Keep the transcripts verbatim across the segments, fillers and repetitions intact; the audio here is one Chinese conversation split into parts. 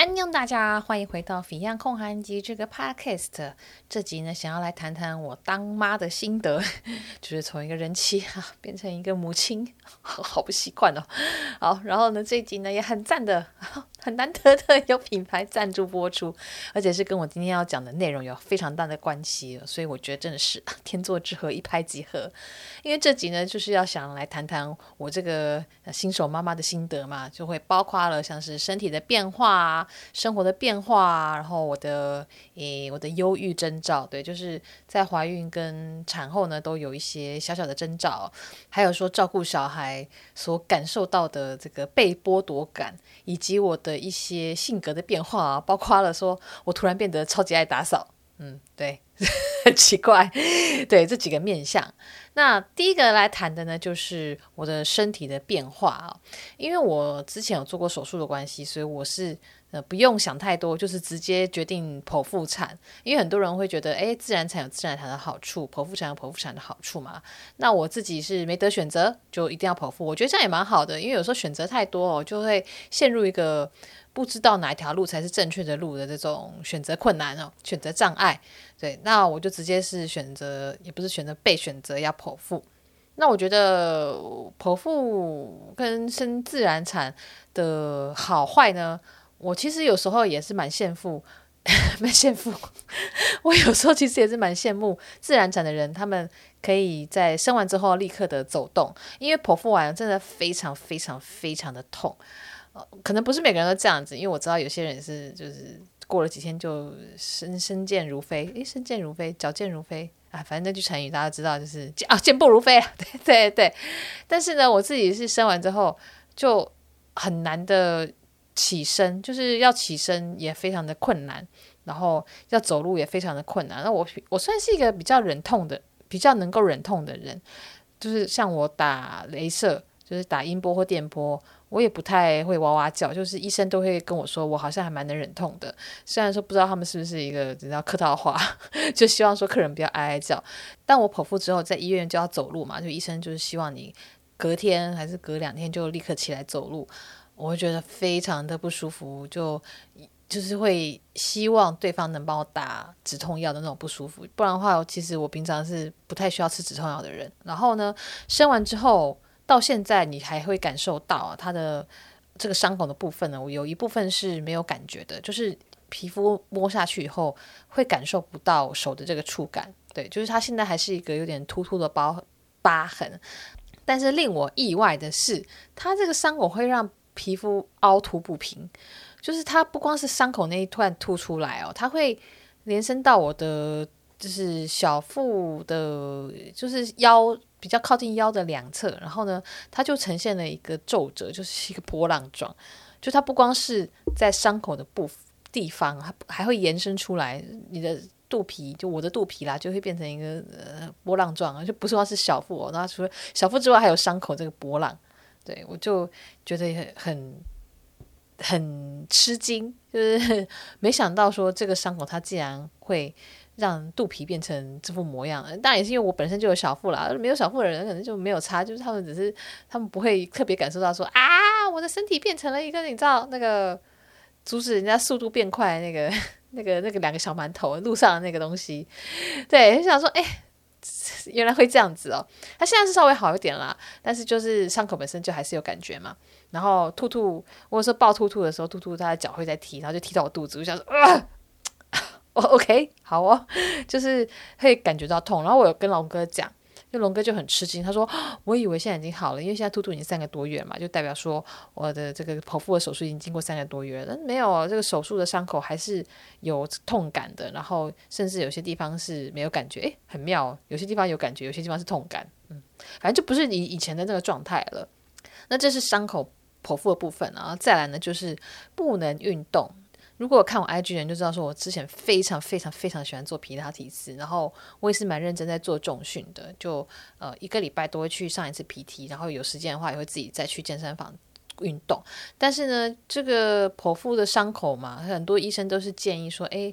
安妞大家，欢迎回到《肥样控韩集》这个 podcast。这集呢，想要来谈谈我当妈的心得，就是从一个人妻啊变成一个母亲，好, 好不习惯哦。好，然后呢，这一集呢也很赞的，很难得的有品牌赞助播出，而且是跟我今天要讲的内容有非常大的关系，所以我觉得真的是天作之合，一拍即合。因为这集呢，就是要想来谈谈我这个新手妈妈的心得嘛，就会包括了像是身体的变化啊。生活的变化啊，然后我的诶我的忧郁征兆，对，就是在怀孕跟产后呢都有一些小小的征兆，还有说照顾小孩所感受到的这个被剥夺感，以及我的一些性格的变化啊，包括了说我突然变得超级爱打扫，嗯，对，很奇怪，对，这几个面向。那第一个来谈的呢，就是我的身体的变化啊、哦，因为我之前有做过手术的关系，所以我是呃不用想太多，就是直接决定剖腹产。因为很多人会觉得，哎，自然产有自然产的好处，剖腹产有剖腹产的好处嘛。那我自己是没得选择，就一定要剖腹。我觉得这样也蛮好的，因为有时候选择太多哦，就会陷入一个不知道哪一条路才是正确的路的这种选择困难哦，选择障碍。对，那我就直接是选择，也不是选择被选择要剖腹。那我觉得剖腹跟生自然产的好坏呢，我其实有时候也是蛮羡慕，蛮羡慕。我有时候其实也是蛮羡慕自然产的人，他们可以在生完之后立刻的走动，因为剖腹完真的非常非常非常的痛。呃、可能不是每个人都这样子，因为我知道有些人也是就是过了几天就身身健如飞，诶，身健如飞，脚健如飞啊，反正那句成语大家知道，就是啊健步如飞啊，对对对。但是呢，我自己是生完之后就很难的起身，就是要起身也非常的困难，然后要走路也非常的困难。那我我算是一个比较忍痛的，比较能够忍痛的人，就是像我打雷射，就是打音波或电波。我也不太会哇哇叫，就是医生都会跟我说我好像还蛮能忍痛的，虽然说不知道他们是不是一个知道客套话，就希望说客人不要哀哀叫。但我剖腹之后在医院就要走路嘛，就医生就是希望你隔天还是隔两天就立刻起来走路，我会觉得非常的不舒服，就就是会希望对方能帮我打止痛药的那种不舒服，不然的话其实我平常是不太需要吃止痛药的人。然后呢，生完之后到现在你还会感受到、啊、它的这个伤口的部分呢，我有一部分是没有感觉的，就是皮肤摸下去以后会感受不到手的这个触感，对，就是它现在还是一个有点突突的包疤痕。但是令我意外的是，它这个伤口会让皮肤凹凸不平，就是它不光是伤口那一段凸出来哦，它会延伸到我的就是小腹的，就是腰比较靠近腰的两侧，然后呢，它就呈现了一个皱褶，就是一个波浪状。就它不光是在伤口的部地方，它还会延伸出来，你的肚皮，就我的肚皮啦，就会变成一个呃波浪状，就不是说是小腹哦，然后除了小腹之外，还有伤口这个波浪。对，我就觉得很很吃惊，就是没想到说这个伤口它竟然会让肚皮变成这副模样。当然也是因为我本身就有小腹啦，没有小腹的人可能就没有差，就是他们只是他们不会特别感受到说啊，我的身体变成了一个你知道那个阻止人家速度变快那个那个那个两个小馒头路上的那个东西。对，就想说哎。原来会这样子哦，它现在是稍微好一点啦，但是就是伤口本身就还是有感觉嘛。然后兔兔，我有时候抱兔兔的时候，兔兔它的脚会在踢，然后就踢到我肚子，我想说啊，哦 OK 好哦，就是会感觉到痛。然后我有跟龙哥讲，就龙哥就很吃惊，他说我以为现在已经好了，因为现在兔兔已经三个多月嘛，就代表说我的这个剖腹的手术已经经过三个多月了。但没有，这个手术的伤口还是有痛感的，然后甚至有些地方是没有感觉，诶，很妙哦，有些地方有感觉，有些地方是痛感，嗯，反正就不是你以前的那个状态了。那这是伤口剖腹的部分啊，再来呢就是不能运动。如果有看我 I G 的人就知道说我之前非常非常非常喜欢做皮拉提斯，然后我也是蛮认真在做重训的，就呃一个礼拜都会去上一次 P T， 然后有时间的话也会自己再去健身房运动。但是呢这个剖腹的伤口嘛，很多医生都是建议说诶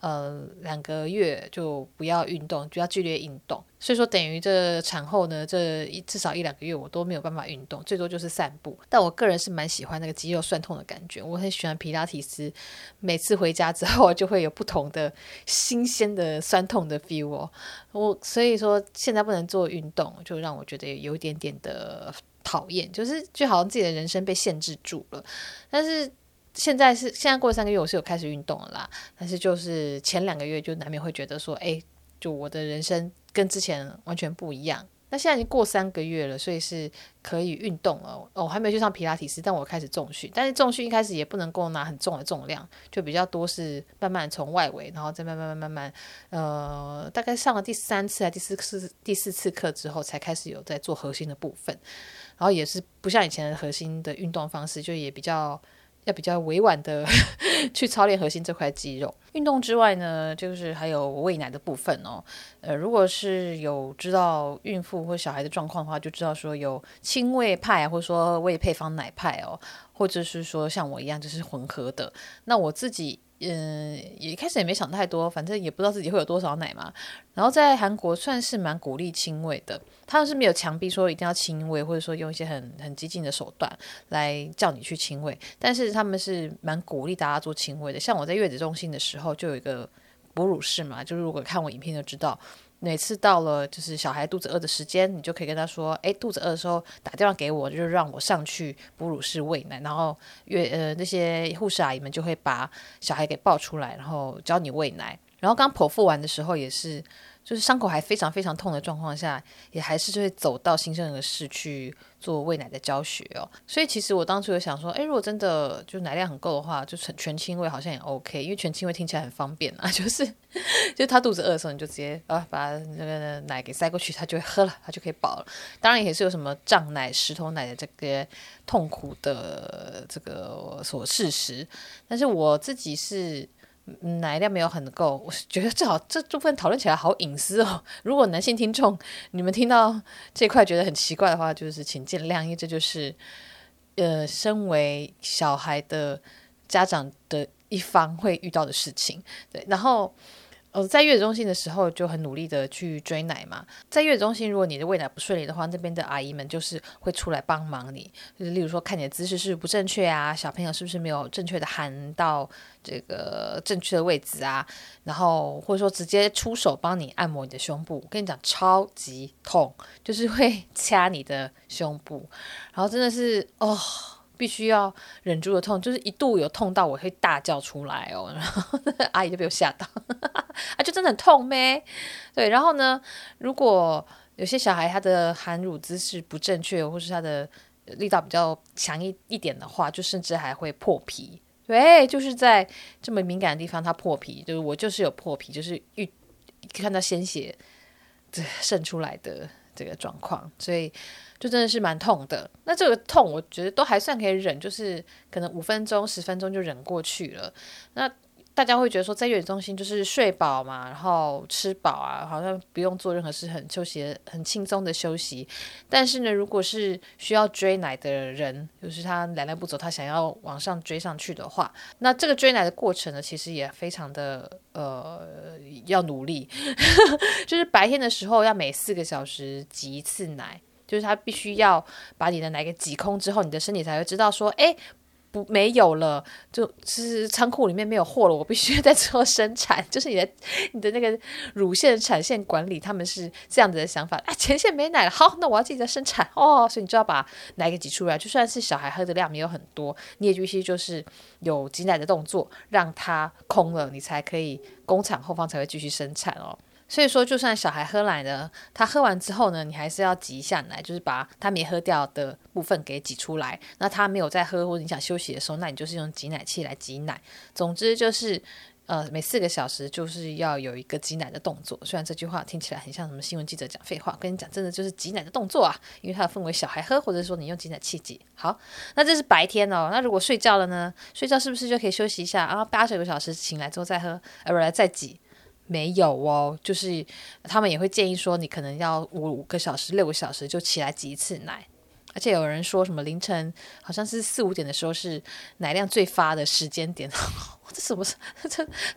呃两个月就不要运动，不要剧烈运动。所以说等于这产后呢，这一至少一两个月我都没有办法运动，最多就是散步。但我个人是蛮喜欢那个肌肉酸痛的感觉，我很喜欢皮拉提斯，每次回家之后就会有不同的新鲜的酸痛的 feel 哦。我所以说现在不能做运动，就让我觉得有一点点的讨厌，就是就好像自己的人生被限制住了。但是现在是现在过了三个月，我是有开始运动了啦，但是就是前两个月就难免会觉得说，哎，就我的人生跟之前完全不一样。那现在已经过三个月了，所以是可以运动了。哦，我还没有去上皮拉提斯，但我开始重训。但是重训一开始也不能够拿很重的重量，就比较多是慢慢从外围，然后再慢慢慢慢慢，呃，大概上了第三次还第四次第四次课之后，才开始有在做核心的部分。然后也是不像以前的核心的运动方式，就也比较。要比较委婉的去操练核心这块肌肉。运动之外呢，就是还有喂奶的部分哦。呃，如果是有知道孕妇或小孩的状况的话，就知道说有亲喂派，或者说喂配方奶派哦，或者是说像我一样就是混合的。那我自己嗯，一开始也没想太多，反正也不知道自己会有多少奶嘛。然后在韩国算是蛮鼓励亲喂的，他们是没有强逼说一定要亲喂，或者说用一些很很激进的手段来叫你去亲喂，但是他们是蛮鼓励大家做亲喂的。像我在月子中心的时候，就有一个哺乳室嘛，就是如果看我影片就知道。每次到了就是小孩肚子饿的时间，你就可以跟他说，哎，肚子饿的时候打电话给我，就是让我上去哺乳室喂奶，然后月呃那些护士阿姨们就会把小孩给抱出来，然后教你喂奶。然后刚剖腹完的时候也是，就是伤口还非常非常痛的状况下，也还是就会走到新生儿室去做喂奶的教学哦。所以其实我当初有想说，哎，如果真的就奶量很够的话，就全全亲喂好像也 OK， 因为全亲喂听起来很方便啊，就是就是他肚子饿的时候，你就直接啊把那个奶给塞过去，他就会喝了，他就可以饱了。当然也是有什么胀奶、石头奶的这个痛苦的这个所事实，但是我自己是。奶量没有很够，我觉得最好这部分讨论起来好隐私哦。如果男性听众你们听到这块觉得很奇怪的话，就是请见谅，因为这就是呃，身为小孩的家长的一方会遇到的事情。对，然后。呃，在月子中心的时候就很努力的去追奶嘛。在月子中心，如果你的喂奶不顺利的话，那边的阿姨们就是会出来帮忙你，就是例如说看你的姿势是不是不正确啊，小朋友是不是没有正确的含到这个正确的位置啊，然后或者说直接出手帮你按摩你的胸部。我跟你讲，超级痛，就是会掐你的胸部，然后真的是哦。必须要忍住的痛，就是一度有痛到我会大叫出来哦，然后阿姨就被我吓到，啊，就真的很痛咩？对，然后呢，如果有些小孩他的含乳姿势不正确，或是他的力道比较强一一点的话，就甚至还会破皮。对，就是在这么敏感的地方，它破皮，就是我就是有破皮，就是一看到鲜血渗出来的这个状况，所以。就真的是蛮痛的，那这个痛我觉得都还算可以忍，就是可能五分钟、十分钟就忍过去了。那大家会觉得说，在月子中心就是睡饱嘛，然后吃饱啊，好像不用做任何事，很休息、很轻松的休息。但是呢，如果是需要追奶的人，就是他奶奶不走，他想要往上追上去的话，那这个追奶的过程呢，其实也非常的呃要努力，就是白天的时候要每四个小时挤一次奶。就是他必须要把你的奶给挤空之后，你的身体才会知道说，哎，不没有了，就是仓库里面没有货了，我必须在做生产。就是你的你的那个乳腺产线管理，他们是这样子的想法啊，前线没奶了，好，那我要自己在生产哦，所以你就要把奶给挤出来。就算是小孩喝的量没有很多，你也必须就是有挤奶的动作，让它空了，你才可以工厂后方才会继续生产哦。所以说，就算小孩喝奶呢，他喝完之后呢，你还是要挤一下奶，就是把他没喝掉的部分给挤出来。那他没有在喝或者你想休息的时候，那你就是用挤奶器来挤奶。总之就是，呃，每四个小时就是要有一个挤奶的动作。虽然这句话听起来很像什么新闻记者讲废话，我跟你讲，真的就是挤奶的动作啊，因为它分为小孩喝，或者说你用挤奶器挤。好，那这是白天哦。那如果睡觉了呢？睡觉是不是就可以休息一下？然后八九个小时醒来之后再喝，呃，不，再挤。没有哦，就是他们也会建议说，你可能要五个小时、六个小时就起来挤一次奶，而且有人说什么凌晨好像是四五点的时候是奶量最发的时间点，这什么这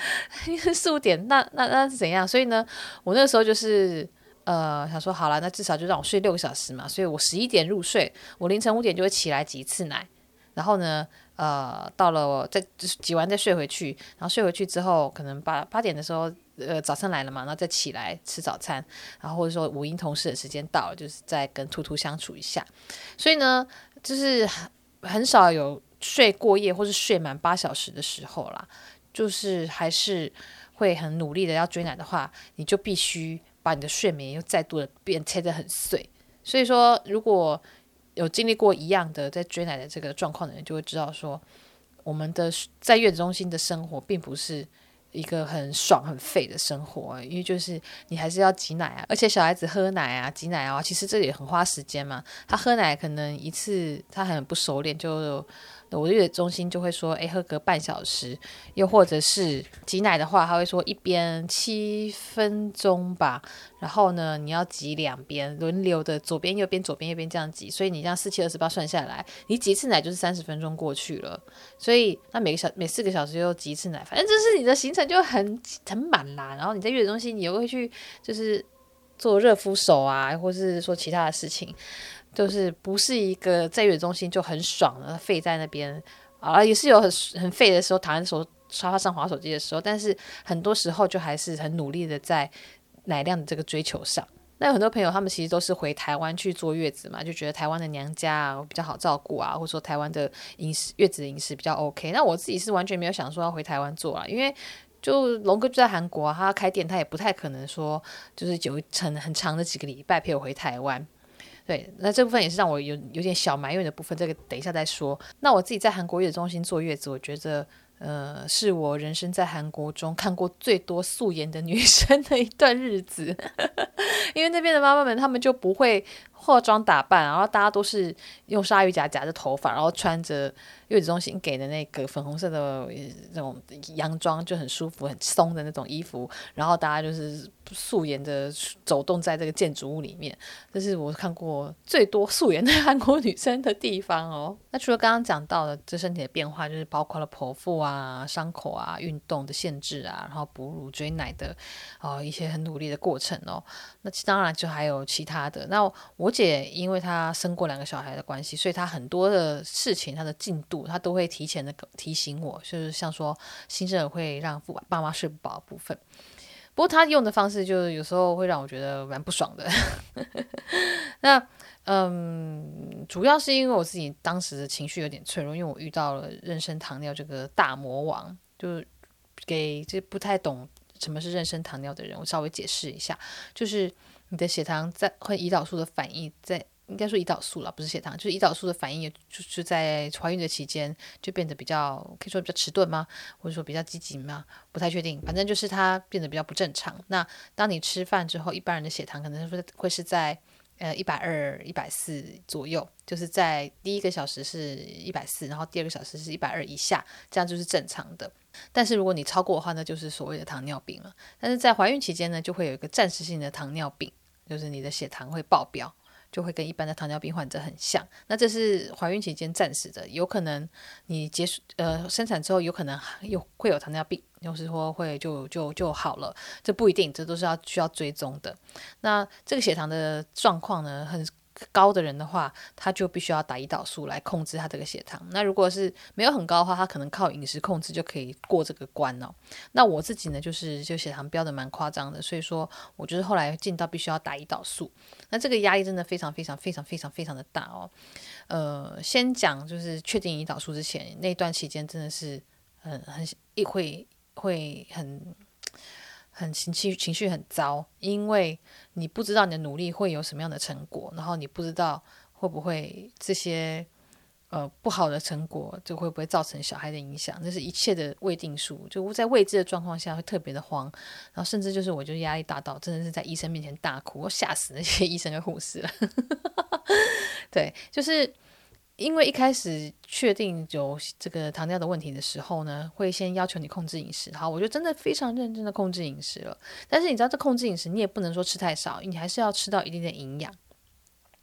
四五点，那那那是怎样？所以呢，我那个时候就是呃想说，好了，那至少就让我睡六个小时嘛。所以我十一点入睡，我凌晨五点就会起来挤一次奶，然后呢，呃，到了我再挤完再睡回去，然后睡回去之后，可能八八点的时候，呃，早上来了嘛，然后再起来吃早餐，然后或者说五音同事的时间到了，就是再跟兔兔相处一下。所以呢，就是很少有睡过夜或是睡满八小时的时候啦，就是还是会很努力的要追奶的话，你就必须把你的睡眠又再度的变切得很碎。所以说，如果有经历过一样的在追奶的这个状况的人，就会知道说，我们的在月子中心的生活并不是一个很爽很废的生活，因为就是你还是要挤奶啊，而且小孩子喝奶啊、挤奶啊，其实这也很花时间嘛。他喝奶可能一次他很不熟练，就我的月子中心就会说，哎，喝个半小时，又或者是挤奶的话，他会说一边七分钟吧，然后呢，你要挤两边，轮流的左边右边左边右边这样挤，所以你这样四七二十八算下来，你挤一次奶就是三十分钟过去了。所以那每个小每四个小时又挤一次奶，反正就是你的行程就很很满啦。然后你在月子中心，你又会去就是做热敷手啊，或是说其他的事情。就是不是一个在月子中心就很爽的废在那边啊，也是有很很废的时候，躺在手沙发上滑手机的时候，但是很多时候就还是很努力的在奶量的这个追求上。那有很多朋友他们其实都是回台湾去坐月子嘛，就觉得台湾的娘家啊比较好照顾啊，或者说台湾的饮食月子的饮食比较 OK。那我自己是完全没有想说要回台湾做啊，因为就龙哥就在韩国啊，他开店他也不太可能说就是有一层很长的几个礼拜陪我回台湾。对，那这部分也是让我有有点小埋怨的部分，这个等一下再说。那我自己在韩国月子中心坐月子，我觉得呃是我人生在韩国中看过最多素颜的女生的一段日子，因为那边的妈妈们她们就不会化妆打扮，然后大家都是用鲨鱼夹夹着头发，然后穿着月子中心给的那个粉红色的那种洋装，就很舒服很松的那种衣服，然后大家就是素颜的走动在这个建筑物里面，这是我看过最多素颜的韩国女生的地方哦。那除了刚刚讲到的这身体的变化，就是包括了剖腹啊、伤口啊、运动的限制啊，然后哺乳追奶的、呃、一些很努力的过程哦。那当然就还有其他的。那我姐因为她生过两个小孩的关系，所以她很多的事情她的进度她都会提前的提醒我，就是像说新生儿会让爸妈睡不饱的部分。不过她用的方式就有时候会让我觉得蛮不爽的那嗯，主要是因为我自己当时的情绪有点脆弱，因为我遇到了妊娠糖尿这个大魔王，就给这不太懂什么是妊娠糖尿的人我稍微解释一下，就是你的血糖在和胰岛素的反应在应该说胰岛素啦，不是血糖，就是胰岛素的反应就是在怀孕的期间就变得比较可以说比较迟钝吗，或者说比较积极吗，不太确定，反正就是它变得比较不正常。那当你吃饭之后，一般人的血糖可能会是在呃一百二、一百四左右，就是在第一个小时是一百四，然后第二个小时是一百二以下，这样就是正常的。但是如果你超过的话，那就是所谓的糖尿病了。但是在怀孕期间呢，就会有一个暂时性的糖尿病，就是你的血糖会爆标，就会跟一般的糖尿病患者很像。那这是怀孕期间暂时的，有可能你结束呃生产之后，有可能有会有糖尿病，就是说会就就就好了，这不一定，这都是要需要追踪的。那这个血糖的状况呢，很高的人的话，他就必须要打胰岛素来控制他这个血糖。那如果是没有很高的话，他可能靠饮食控制就可以过这个关哦。那我自己呢，就是就血糖标的蛮夸张的，所以说我就是后来进到必须要打胰岛素。那这个压力真的非常非常非常非常非常的大哦。呃，先讲就是确定胰岛素之前那段期间，真的是很很会会很。很情绪情绪很糟，因为你不知道你的努力会有什么样的成果，然后你不知道会不会这些呃不好的成果就会不会造成小孩的影响，这是一切的未定数，就在未知的状况下会特别的慌，然后甚至就是我就压力大到真的是在医生面前大哭，我吓死那些医生跟护士了对，就是因为一开始确定有这个糖尿的问题的时候呢，会先要求你控制饮食。好，我就真的非常认真的控制饮食了。但是你知道这控制饮食，你也不能说吃太少，你还是要吃到一定的营养。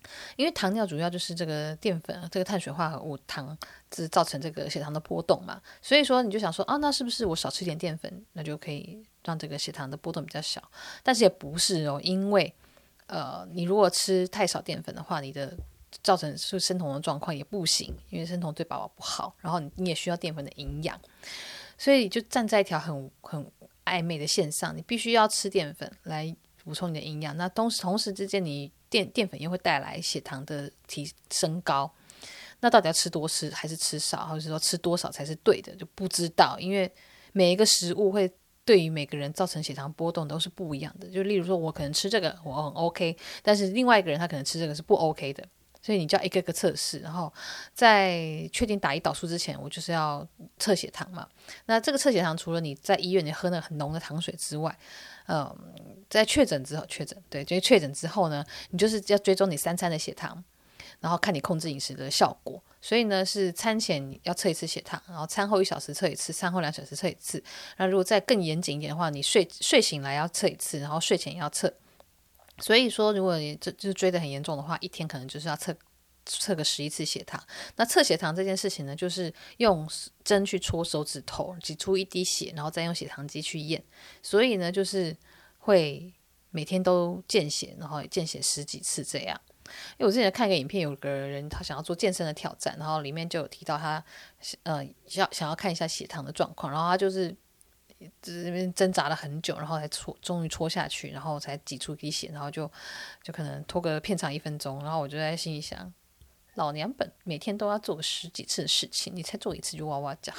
因为糖尿主要就是这个淀粉这个碳水化合物糖是造成这个血糖的波动嘛，所以说你就想说啊，那是不是我少吃一点淀粉，那就可以让这个血糖的波动比较小？但是也不是哦，因为呃，你如果吃太少淀粉的话，你的造成是生酮的状况也不行，因为生酮对宝宝不好，然后你你也需要淀粉的营养，所以就站在一条很很暧昧的线上，你必须要吃淀粉来补充你的营养，那同时同时之间你淀淀粉又会带来血糖的提升高，那到底要吃多吃还是吃少，或者是说吃多少才是对的，就不知道，因为每一个食物会对于每个人造成血糖波动都是不一样的。就例如说我可能吃这个我很 OK， 但是另外一个人他可能吃这个是不 OK 的，所以你就要一个个测试，然后在确定打胰岛素之前，我就是要测血糖嘛。那这个测血糖除了你在医院你喝那个很浓的糖水之外，嗯，在确诊之后，确诊对，就是确诊之后呢，你就是要追踪你三餐的血糖，然后看你控制饮食的效果。所以呢，是餐前要测一次血糖，然后餐后一小时测一次，餐后两小时测一次。那如果再更严谨一点的话，你睡睡醒来要测一次，然后睡前也要测。所以说，如果你这就是追得很严重的话，一天可能就是要测测个十一次血糖。那测血糖这件事情呢，就是用针去戳手指头，挤出一滴血，然后再用血糖机去验。所以呢，就是会每天都见血，然后见血十几次这样。因为我之前看一个影片，有个人他想要做健身的挑战，然后里面就有提到他呃想想要看一下血糖的状况，然后他就是这边挣扎了很久，然后才戳，终于戳下去，然后才挤出一滴血，然后就就可能拖个片长一分钟，然后我就在心里想，老娘本每天都要做个十几次的事情，你才做一次就哇哇叫，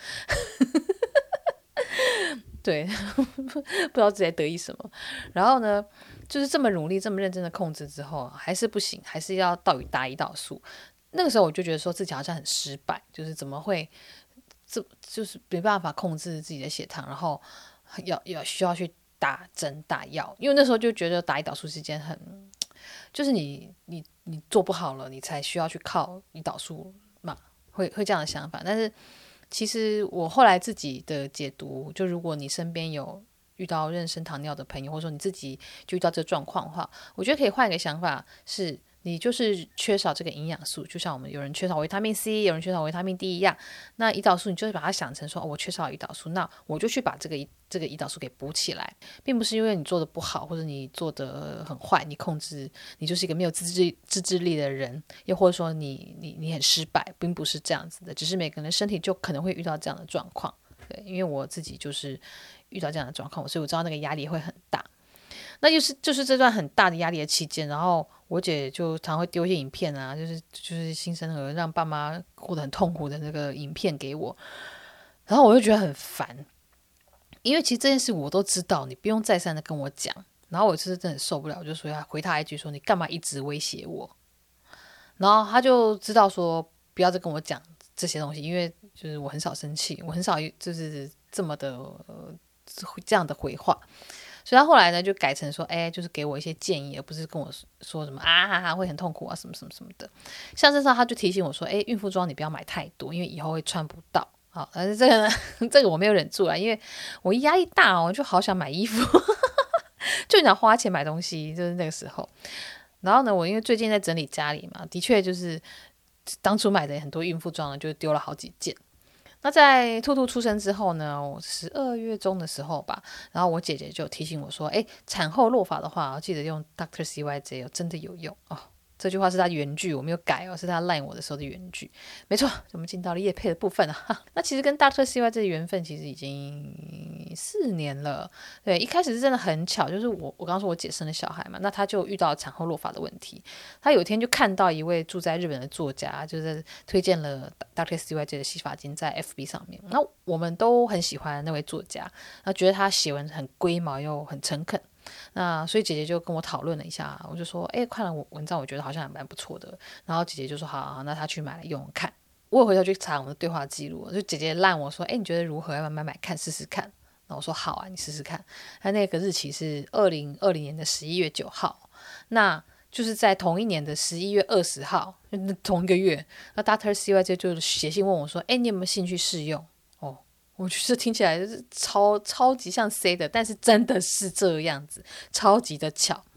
对，不知道自己在得意什么。然后呢，就是这么努力、这么认真的控制之后，还是不行，还是要到打胰岛素。那个时候我就觉得说自己好像很失败，就是怎么会？这就是没办法控制自己的血糖，然后要要需要去打针打药，因为那时候就觉得打胰岛素是一件很，就是你你你做不好了，你才需要去靠胰岛素嘛，会会这样的想法。但是其实我后来自己的解读，就如果你身边有遇到妊娠糖尿的朋友，或者说你自己就遇到这个状况的话，我觉得可以换一个想法是。你就是缺少这个营养素，就像我们有人缺少维他命 C， 有人缺少维他命 D 一样。那胰岛素你就是把它想成说，哦，我缺少胰岛素，那我就去把这个这个胰岛素给补起来，并不是因为你做的不好，或者你做的很坏，你控制你就是一个没有自制自制力的人，又或者说你你你很失败，并不是这样子的，只是每个人身体就可能会遇到这样的状况。对，因为我自己就是遇到这样的状况，所以我知道那个压力会很大。那就是就是这段很大的压力的期间，然后我姐就常会丢一些影片啊，就是就是新生儿让爸妈过得很痛苦的那个影片给我，然后我就觉得很烦，因为其实这件事我都知道，你不用再三的跟我讲。然后我就是真的受不了，我就说要回他一句说你干嘛一直威胁我？然后他就知道说不要再跟我讲这些东西，因为就是我很少生气，我很少就是这么的、呃、这样的回话。所以他后来呢，就改成说，哎，就是给我一些建议，而不是跟我说什么啊哈哈会很痛苦啊什么什么什么的。像这上他就提醒我说，哎，孕妇装你不要买太多，因为以后会穿不到。好，但是这个呢，这个我没有忍住啊，因为我压力大哦，我就好想买衣服，就想花钱买东西，就是那个时候。然后呢，我因为最近在整理家里嘛，的确就是当初买的很多孕妇装呢，就丢了好几件。那在兔兔出生之后呢，我十二月中的时候吧，然后我姐姐就提醒我说，哎，产后落发的话，记得用 Doctor C Y J 哦，真的有用哦。这句话是他原句，我没有改哦，是他赖我的时候的原句。没错，我们进到了业配的部分啊。那其实跟 Doctor C Y J 的缘分其实已经四年了。对，一开始是真的很巧，就是我我刚刚说我姐生了小孩嘛，那她就遇到产后落发的问题。她有一天就看到一位住在日本的作家，就是推荐了 Doctor C Y J 的洗发精在 F B 上面。那我们都很喜欢那位作家，那觉得他写文很龟毛又很诚恳。那所以姐姐就跟我讨论了一下，我就说，哎，看了我文章，我觉得好像还蛮不错的。然后姐姐就说，好好好，那她去买来用用看。我有回头去查我们的对话记录，就姐姐烂我说，哎，你觉得如何？要不要买买看试试看？那我说好啊，你试试看。他那个日期是二零二零年的十一月九号，那就是在同一年的十一月二十号，同一个月。那 Doctor C Y J 就写信问我说，哎，你有没有兴趣试用？我觉得听起来就是超超级像 C 的，但是真的是这样子，超级的巧。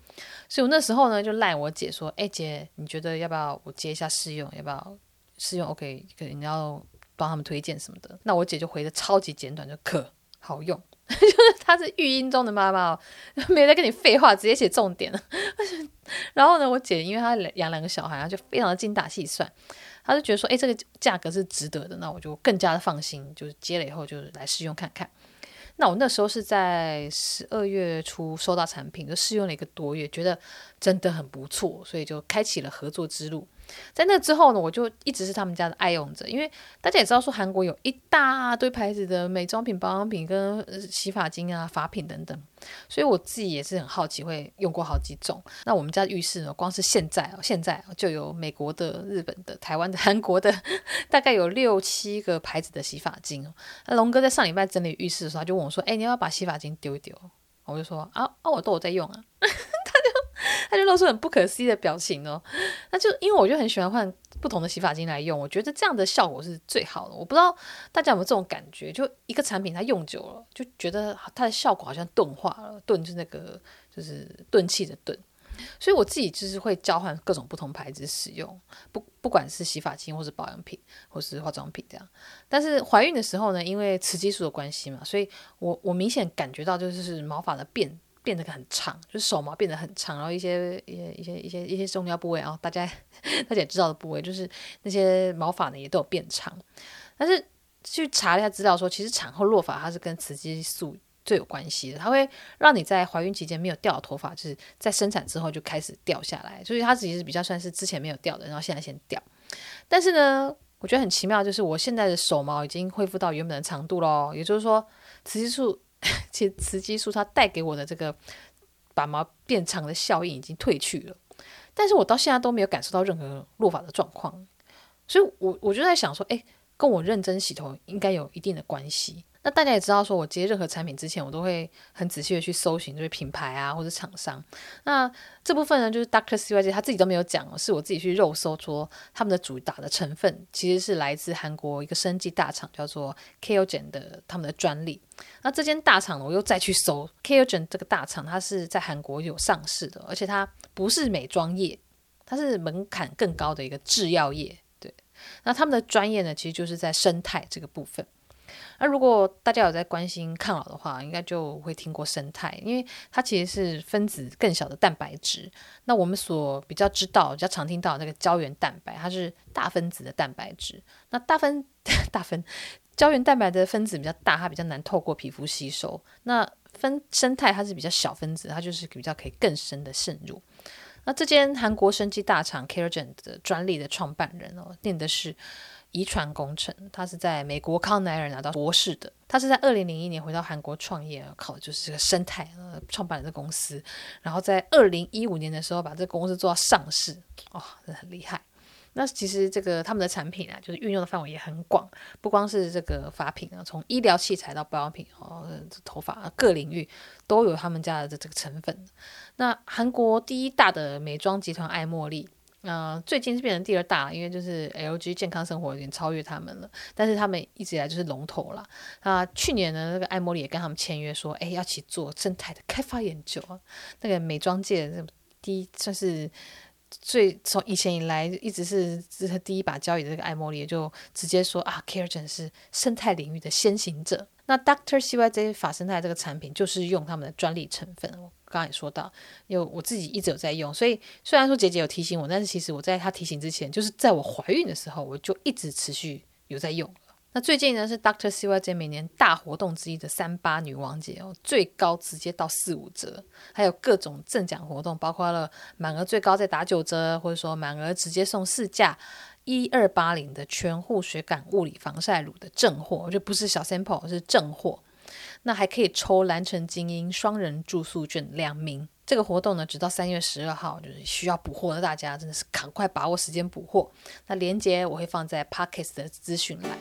所以我那时候呢就赖我姐说，哎姐，你觉得要不要我接一下试用，要不要试用 OK， 可能你要帮他们推荐什么的。那我姐就回的超级简短，就可好用。就是她是育婴中的妈妈哦，没在跟你废话，直接写重点了。然后呢，我姐因为她养两个小孩，她就非常的精打细算，她就觉得说，哎，这个价格是值得的，那我就更加的放心，就是接了以后就来试用看看。那我那时候是在十二月初收到产品，就试用了一个多月，觉得真的很不错，所以就开启了合作之路。在那之后呢，我就一直是他们家的爱用者，因为大家也知道说韩国有一大堆牌子的美妆品、保养品跟洗发精啊、发品等等，所以我自己也是很好奇，会用过好几种。那我们家浴室呢，光是现在哦，现在就有美国的、日本的、台湾的、韩国的，大概有六七个牌子的洗发精哦。那龙哥在上礼拜整理浴室的时候，他就问我说：“哎，你要不要把洗发精丢一丢？”我就说：“啊啊，我都有在用啊。”他就露出很不可思议的表情哦，那就因为我就很喜欢换不同的洗发精来用，我觉得这样的效果是最好的。我不知道大家有没有这种感觉，就一个产品它用久了，就觉得它的效果好像钝化了，钝就是那个就是钝器的钝。所以我自己就是会交换各种不同牌子使用，不不管是洗发精或是保养品或是化妆品这样。但是怀孕的时候呢，因为雌激素的关系嘛，所以我我明显感觉到就是毛发的变。变得很长，就是手毛变得很长，然后一些一些一些一些一些重要部位啊、哦，大家大家也知道的部位，就是那些毛发呢也都有变长。但是去查了一下资料说，其实产后落发它是跟雌激素最有关系的，它会让你在怀孕期间没有掉的头发，就是在生产之后就开始掉下来，所以它其实比较算是之前没有掉的，然后现在先掉。但是呢，我觉得很奇妙，就是我现在的手毛已经恢复到原本的长度咯，也就是说雌激素。其实雌激素它带给我的这个把毛变长的效应已经退去了，但是我到现在都没有感受到任何落发的状况，所以我我就在想说，哎，跟我认真洗头应该有一定的关系。那大家也知道说，我接任何产品之前，我都会很仔细的去搜寻，就是品牌啊或者厂商。那这部分呢，就是 Doctor C Y J 他自己都没有讲，是我自己去肉搜说他们的主打的成分其实是来自韩国一个生技大厂叫做 Kyogen 的他们的专利。那这间大厂呢，我又再去搜 Kyogen 这个大厂，它是在韩国有上市的，而且它不是美妆业，它是门槛更高的一个制药业。对，那他们的专业呢，其实就是在生态这个部分。那如果大家有在关心抗老的话，应该就会听过生态，因为它其实是分子更小的蛋白质。那我们所比较知道、比较常听到的那个胶原蛋白，它是大分子的蛋白质。那大分大分胶原蛋白的分子比较大，它比较难透过皮肤吸收。那分生态它是比较小分子，它就是比较可以更深的渗入。那这间韩国生技大厂 Kyogen 的专利的创办人哦，念的是遗传工程，他是在美国康奈尔拿到博士的。他是在二零零一年回到韩国创业，考的就是这个生态，呃，创办了这公司。然后在二零一五年的时候，把这个公司做到上市，哦，真的很厉害。那其实这个他们的产品啊，就是运用的范围也很广，不光是这个发品啊，从医疗器材到保养品哦，头发各领域都有他们家的这个成分。那韩国第一大的美妆集团爱茉莉。呃，最近是变成第二大，因为就是 L G 健康生活有点超越他们了，但是他们一直以来就是龙头啦。啊，去年呢，那个爱茉莉也跟他们签约说，哎，要一起做生态的开发研究啊。那个美妆界第一算是最从以前以来一直是第一把交椅的这个爱茉莉，就直接说啊 ，Kyogen 是生态领域的先行者。那 Doctor C Y J 法生态这个产品就是用他们的专利成分，我刚刚也说到，有我自己一直有在用，所以虽然说姐姐有提醒我，但是其实我在她提醒之前，就是在我怀孕的时候，我就一直持续有在用。那最近呢是 Doctor C Y J 每年大活动之一的三八女王节哦，最高直接到四五折，还有各种赠奖活动，包括了满额最高再打九折，或者说满额直接送四架一二八零的全护水感物理防晒乳的正货，就不是小 sample， 是正货。那还可以抽蓝城精英双人住宿券两名。这个活动呢，直到三月十二号，就是需要补货的大家真的是赶快把握时间补货。那连结我会放在 Podcast 的资讯栏。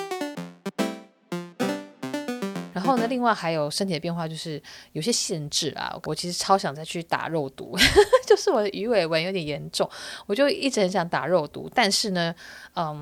然后呢，另外还有身体的变化，就是有些限制啊。我其实超想再去打肉毒，就是我的鱼尾纹有点严重，我就一直很想打肉毒，但是呢，嗯，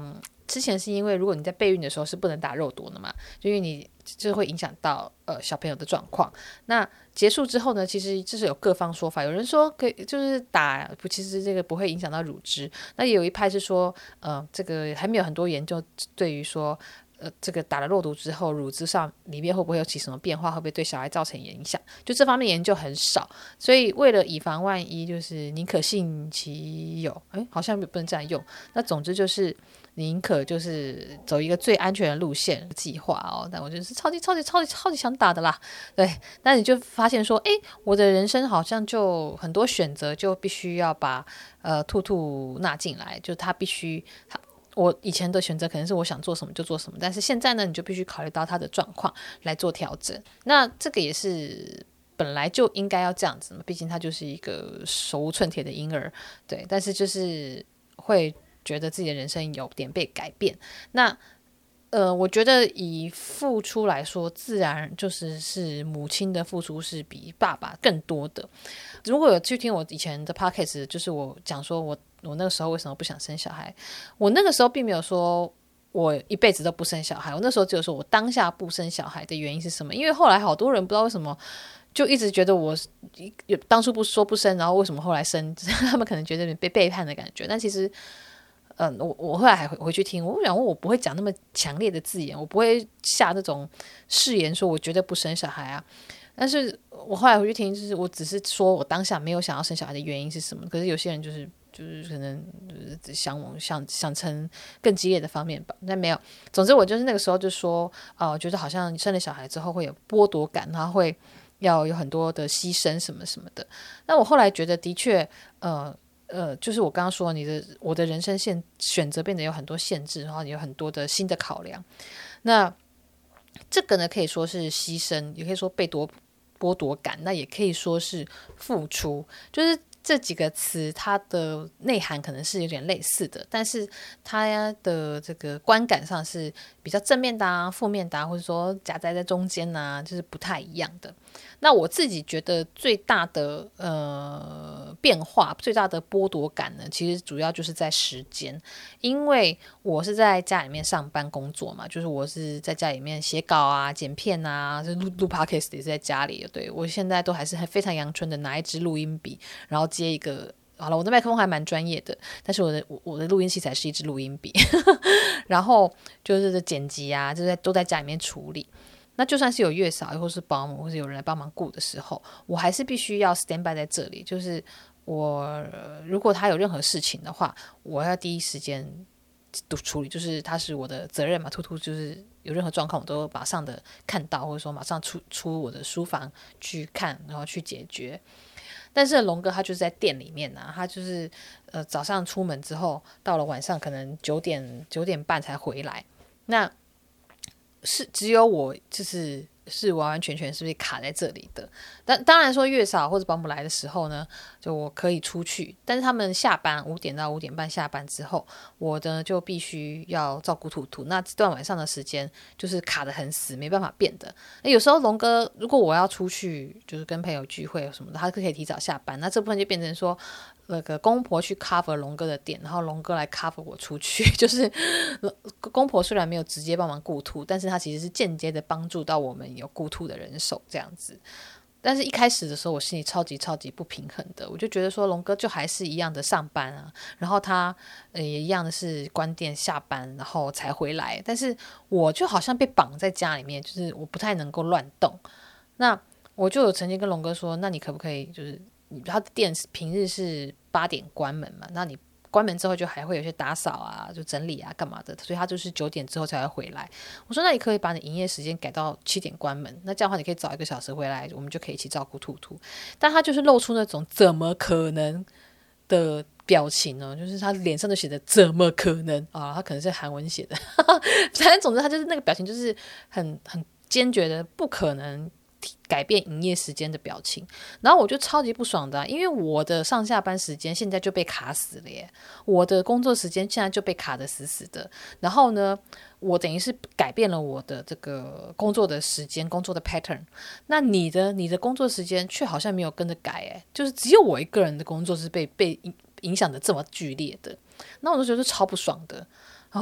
之前是因为如果你在备孕的时候是不能打肉毒的嘛，就因为你这会影响到呃小朋友的状况。那结束之后呢，其实这是有各方说法，有人说可以就是打，其实这个不会影响到乳汁。那也有一派是说，呃，这个还没有很多研究对于说。呃，这个打了肉毒之后，乳汁上里面会不会有起什么变化？会不会对小孩造成影响？就这方面研究很少，所以为了以防万一，就是宁可信其有。哎，好像不能这样用。那总之就是宁可就是走一个最安全的路线计划哦。但我觉得是超级超级超级超级想打的啦。对，那你就发现说，哎，我的人生好像就很多选择，就必须要把呃兔兔纳进来，就他必须他。我以前的选择可能是我想做什么就做什么，但是现在呢，你就必须考虑到他的状况来做调整。那这个也是本来就应该要这样子嘛，毕竟他就是一个手无寸铁的婴儿，对。但是就是会觉得自己的人生有点被改变。那呃，我觉得以付出来说，自然就是是母亲的付出是比爸爸更多的。如果有去听我以前的 podcast， 就是我讲说我我那个时候为什么不想生小孩，我那个时候并没有说我一辈子都不生小孩，我那时候只有说我当下不生小孩的原因是什么。因为后来好多人不知道为什么就一直觉得我当初不说不生，然后为什么后来生，他们可能觉得有点被背叛的感觉。但其实嗯，我我后来还回回去听，我想我不会讲那么强烈的字眼，我不会下那种誓言说我绝对不生小孩啊。但是我后来回去听，就是我只是说我当下没有想要生小孩的原因是什么。可是有些人就是就是可能就是想往想想成更激烈的方面吧，但没有。总之我就是那个时候就说，啊、呃，觉得好像生了小孩之后会有剥夺感，然后会要有很多的牺牲什么什么的。那我后来觉得的确，呃。呃，就是我刚刚说你的我的人生线选择变得有很多限制，然后有很多的新的考量。那这个呢，可以说是牺牲，也可以说被夺剥夺感，那也可以说是付出。就是这几个词，它的内涵可能是有点类似的，但是它的这个观感上是比较正面的啊、负面的啊，或者说夹在在中间啊，就是不太一样的。那我自己觉得最大的呃变化，最大的剥夺感呢，其实主要就是在时间。因为我是在家里面上班工作嘛，就是我是在家里面写稿啊、剪片啊，录录 podcast 也是在家里。对，我现在都还是非常阳春的，拿一支录音笔，然后接一个。好了，我的麦克风还蛮专业的，但是我的我的录音器材是一支录音笔，然后就是剪辑啊，就在都在家里面处理。那就算是有月嫂或是保姆或是有人来帮忙顾的时候，我还是必须要 stand by 在这里。就是我如果他有任何事情的话，我要第一时间处理，就是他是我的责任嘛。兔兔就是有任何状况，我都马上的看到，或者说马上出出我的书房去看，然后去解决。但是龙哥他就是在店里面啊，他就是呃早上出门之后，到了晚上可能九点九点半才回来。那是只有我就是是完完全全是不是卡在这里的。但当然说月嫂或者保姆来的时候呢，就我可以出去，但是他们下班五点到五点半下班之后，我呢就必须要照顾兔兔。那这段晚上的时间就是卡得很死，没办法变的。那有时候龙哥如果我要出去就是跟朋友聚会什么的，他可以提早下班，那这部分就变成说那个公婆去 cover 龙哥的店，然后龙哥来 cover 我出去。就是公婆虽然没有直接帮忙顾兔，但是他其实是间接的帮助到我们有顾兔的人手这样子。但是一开始的时候我心里超级超级不平衡的，我就觉得说龙哥就还是一样的上班啊，然后他、呃、也一样的是关店下班然后才回来，但是我就好像被绑在家里面，就是我不太能够乱动。那我就有曾经跟龙哥说，那你可不可以就是他的店平日是八点关门嘛，那你关门之后就还会有些打扫啊，就整理啊干嘛的，所以他就是九点之后才会回来。我说那你可以把你营业时间改到七点关门，那这样的话你可以早一个小时回来，我们就可以一起照顾兔兔。但他就是露出那种怎么可能的表情呢，就是他脸上都写的怎么可能啊，他可能是韩文写的反正总之他就是那个表情就是很很坚决的不可能改变营业时间的表情。然后我就超级不爽的、啊、因为我的上下班时间现在就被卡死了耶，我的工作时间现在就被卡得死死的。然后呢我等于是改变了我的这个工作的时间，工作的 pattern。 那你的你的工作时间却好像没有跟着改耶，就是只有我一个人的工作是被被影响的这么剧烈的。那我就觉得超不爽的哦。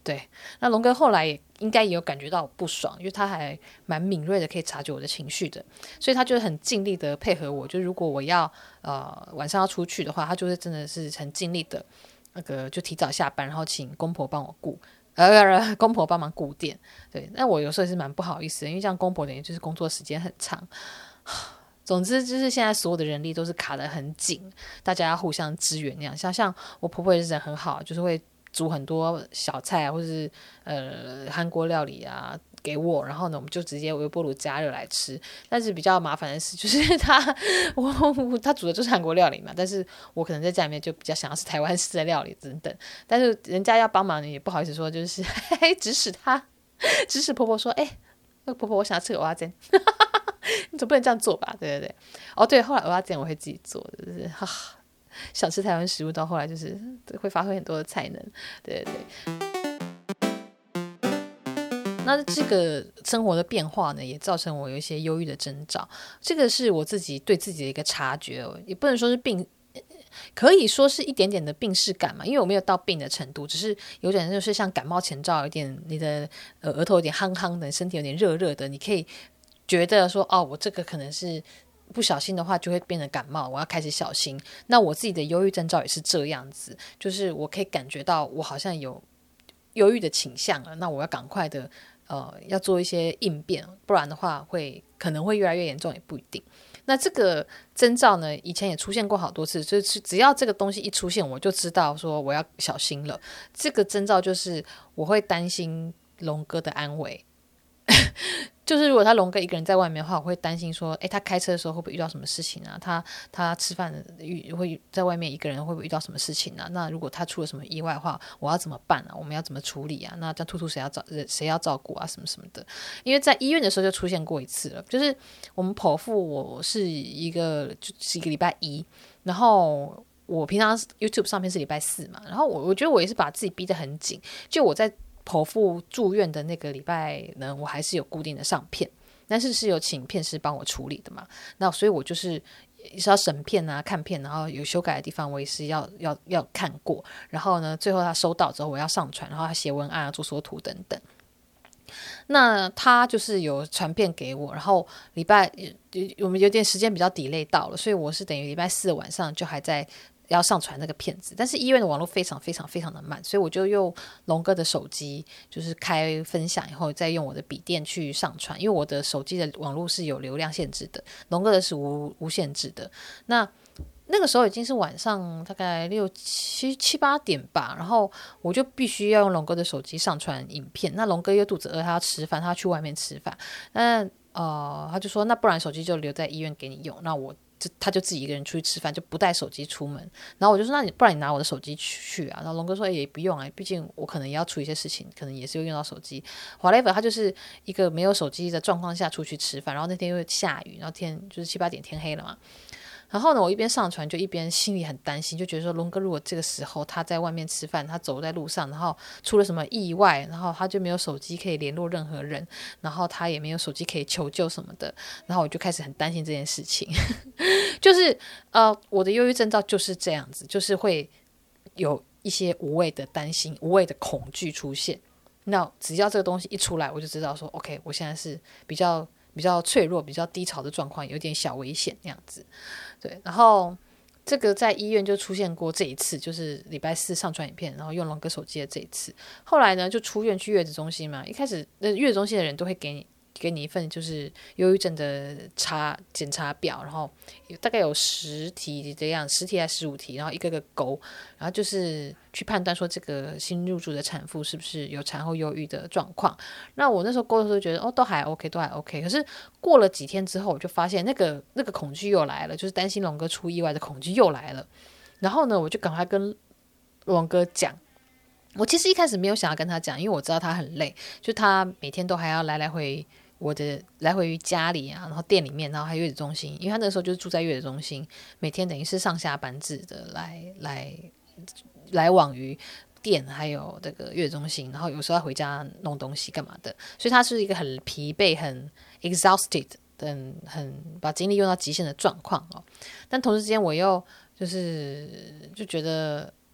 对，那龙哥后来也应该也有感觉到我不爽，因为他还蛮敏锐的，可以察觉我的情绪的，所以他就很尽力的配合我。就如果我要呃晚上要出去的话，他就是真的是很尽力的，那个就提早下班，然后请公婆帮我顾。呃，公婆帮忙顾店，对，那我有时候也是蛮不好意思的，因为这样公婆等于就是工作时间很长。总之就是现在所有的人力都是卡得很紧，大家要互相支援那样。像像我婆婆也是人很好，就是会煮很多小菜啊，或者是呃韩国料理啊给我，然后呢我们就直接微波炉加热来吃。但是比较麻烦的是，就是他我他煮的就是韩国料理嘛，但是我可能在家里面就比较想要吃台湾式的料理等等。但是人家要帮忙也不好意思说，就是嘿嘿指使他，指使婆婆说，哎、欸，那个婆婆我想要吃蚵仔煎。你总不能这样做吧？对对对，哦对，后来蚵仔煎我会自己做的，就是哈、啊，想吃台湾食物，到后来就是会发挥很多的才能，对对对。那这个生活的变化呢，也造成我有一些忧郁的征兆，这个是我自己对自己的一个察觉哦，也不能说是病。可以说是一点点的病视感嘛，因为我没有到病的程度，只是有点就是像感冒前兆，有点你的呃额头有点夯夯的，身体有点热热的，你可以觉得说哦，我这个可能是不小心的话就会变得感冒，我要开始小心。那我自己的忧郁征兆也是这样子，就是我可以感觉到我好像有忧郁的倾向了，那我要赶快的呃要做一些应变，不然的话会可能会越来越严重，也不一定。那这个征兆呢，以前也出现过好多次，就是只要这个东西一出现，我就知道说我要小心了。这个征兆就是我会担心龙哥的安危。就是如果他龙哥一个人在外面的话，我会担心说，诶，他开车的时候会不会遇到什么事情啊？他他吃饭会在外面一个人会不会遇到什么事情啊？那如果他出了什么意外的话，我要怎么办啊？我们要怎么处理啊？那这样兔兔谁要照谁要照顾啊？什么什么的？因为在医院的时候就出现过一次了，就是我们剖腹，我是一个就是一个礼拜一，然后我平常 YouTube 上面是礼拜四嘛，然后我我觉得我也是把自己逼得很紧，就我在剖腹住院的那个礼拜呢，我还是有固定的上片，但是是有请片师帮我处理的嘛。那所以我就是是要审片啊、看片，然后有修改的地方我也是要要要看过。然后呢，最后他收到之后我要上传，然后他写文案啊、做缩图等等。那他就是有传片给我，然后礼拜我们有点时间比较 delay 到了，所以我是等于礼拜四的晚上就还在要上传那个片子，但是医院的网络非常非常非常的慢，所以我就用龙哥的手机，就是开分享以后再用我的笔电去上传，因为我的手机的网络是有流量限制的，龙哥的是无无限制的。那那个时候已经是晚上大概六七七八点吧，然后我就必须要用龙哥的手机上传影片。那龙哥又肚子饿，他要吃饭，他要去外面吃饭。那呃，他就说，那不然手机就留在医院给你用。那我就他就自己一个人出去吃饭，就不带手机出门。然后我就说，那你不然你拿我的手机去啊？然后龙哥说，也不用啊，毕竟我可能也要处理一些事情，可能也是会用到手机。whatever，他就是一个没有手机的状况下出去吃饭，然后那天又下雨，然后天就是七八点天黑了嘛。然后呢，我一边上传就一边心里很担心，就觉得说龙哥如果这个时候他在外面吃饭，他走在路上，然后出了什么意外，然后他就没有手机可以联络任何人，然后他也没有手机可以求救什么的，然后我就开始很担心这件事情。就是呃，我的忧郁症状就是这样子，就是会有一些无谓的担心、无谓的恐惧出现。那只要这个东西一出来，我就知道说 OK， 我现在是比较比较脆弱、比较低潮的状况，有点小危险那样子。对，然后这个在医院就出现过这一次，就是礼拜四上传影片，然后用龙哥手机的这一次。后来呢，就出院去月子中心嘛，一开始那月子中心的人都会给你给你一份就是忧郁症的查检查表，然后大概有十题这样，十题还是十五题，然后一个个勾，然后就是去判断说这个新入住的产妇是不是有产后忧郁的状况。那我那时候勾的时候觉得哦都还 OK， 都还 OK， 可是过了几天之后，我就发现那个那个恐惧又来了，就是担心龙哥出意外的恐惧又来了。然后呢，我就赶快跟龙哥讲。我其实一开始没有想要跟他讲，因为我知道他很累，就他每天都还要来来回我的来回于家里啊，然后店里面，然后还有月子中心，因为他那个时候就是住在月子中心，每天等于是上下班制的来来来往于店还有这个月子中心，然后有时候要回家弄东西干嘛的，所以他是一个很疲惫、很 exhausted 很很把精力用到极限的状况哦。但同时之间我又就是就觉得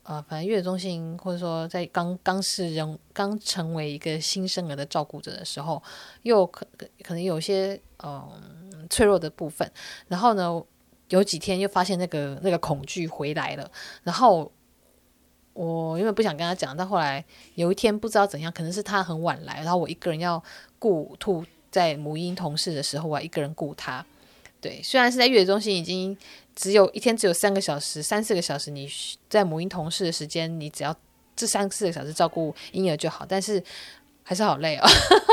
呃，反正月子中心或者说在刚刚是人刚成为一个新生儿的照顾者的时候，又可可能有些嗯、呃、脆弱的部分，然后呢，有几天又发现那个那个恐惧回来了，然后我因为不想跟他讲，但后来有一天不知道怎样，可能是他很晚来，然后我一个人要顾兔在母婴同事的时候，我要一个人顾他。对，虽然是在月子中心已经只有一天只有三个小时、三四个小时，你在母婴同事的时间，你只要这三四个小时照顾婴儿就好，但是还是好累哦。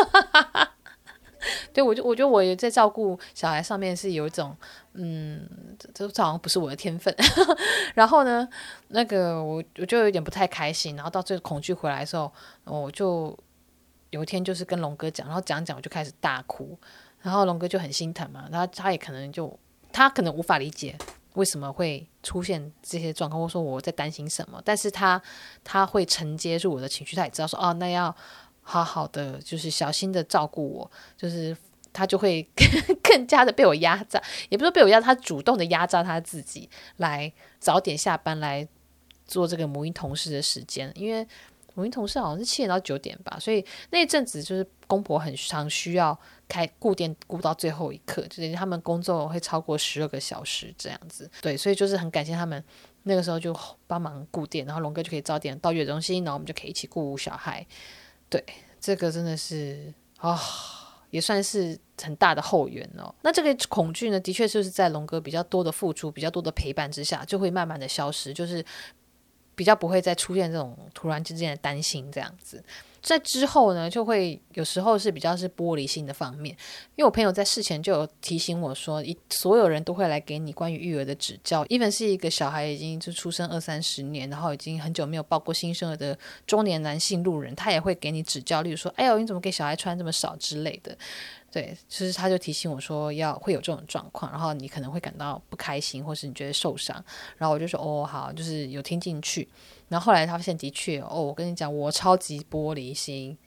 对，我就我觉得我也在照顾小孩上面是有一种，嗯，这这好像不是我的天分。然后呢，那个我我就有点不太开心，然后到最后恐惧回来的时候，我就有一天就是跟龙哥讲，然后讲讲我就开始大哭，然后龙哥就很心疼嘛，然后他也可能就他可能无法理解为什么会出现这些状况，或者说我在担心什么，但是他他会承接住我的情绪，他也知道说哦，那要好好的就是小心的照顾我，就是他就会更加的被我压榨，也不是被我压榨，他主动的压榨他自己来早点下班来做这个母婴同事的时间，因为母婴同事好像是七点到九点吧，所以那一阵子就是公婆很常需要开顾店顾到最后一刻，就是他们工作会超过十二个小时这样子。对，所以就是很感谢他们那个时候就帮忙顾店，然后龙哥就可以早点到月子中心，然后我们就可以一起顾小孩。对，这个真的是啊、哦，也算是很大的后援哦。那这个恐惧呢，的确就是在龙哥比较多的付出、比较多的陪伴之下，就会慢慢的消失，就是比较不会再出现这种突然之间的担心这样子。在之后呢，就会有时候是比较是玻璃心的方面，因为我朋友在事前就有提醒我说，所有人都会来给你关于育儿的指教 even 是一个小孩已经就出生二三十年，然后已经很久没有抱过新生儿的中年男性路人，他也会给你指教，例如说哎呦你怎么给小孩穿这么少之类的。对，其实他就提醒我说要会有这种状况，然后你可能会感到不开心，或是你觉得受伤，然后我就说哦好，就是有听进去。然后后来他发现的确哦，我跟你讲，我超级玻璃心，